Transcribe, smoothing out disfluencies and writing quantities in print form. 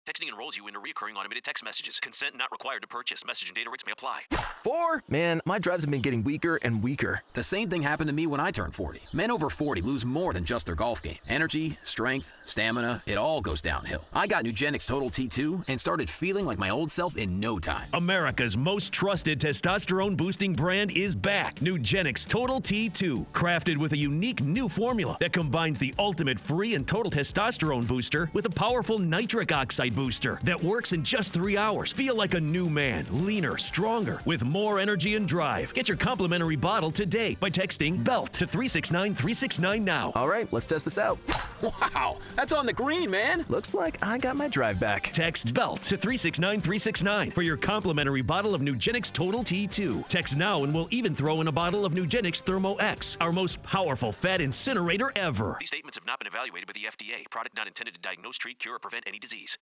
Texting enrolls you into recurring automated text messages. Consent not required to purchase. Message and data rates may apply. 4? Man, my drives have been getting weaker and weaker. The same thing happened to me when I turned 40. Men over 40 lose more than just their golf game. Energy, strength, stamina, it all goes downhill. I got Nugenix Total T2 and started feeling like my old self in no time. America's most trusted testosterone-boosting brand is back. Nugenix Total T2. Crafted with a unique new formula that combines the ultimate free and total testosterone booster with a powerful nitric oxide booster that works in just 3 hours. Feel like a new man, leaner, stronger, with more energy and drive. Get your complimentary bottle today by texting BELT to 369-369 now. All right, let's test this out. Wow, that's on the green, man. Looks like I got my drive back. Text BELT to 369-369 for your complimentary bottle of Nugenix Total T2. Text now and we'll even throw in a bottle of Nugenix Thermo X, our most powerful fat incinerator ever. These statements have not been evaluated by the FDA. Product not intended to diagnose, treat, cure, or prevent any disease.